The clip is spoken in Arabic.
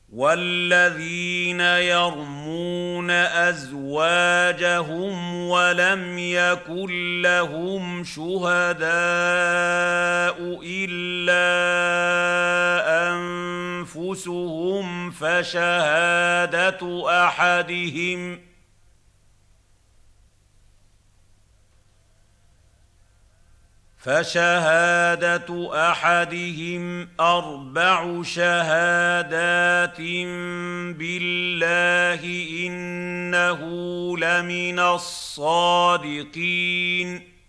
والذين يرمون أزواجهم ولم يكن لهم شهداء إلا أنفسهم فشهادة أحدهم أربع شهادات بالله إنه لمن الصادقين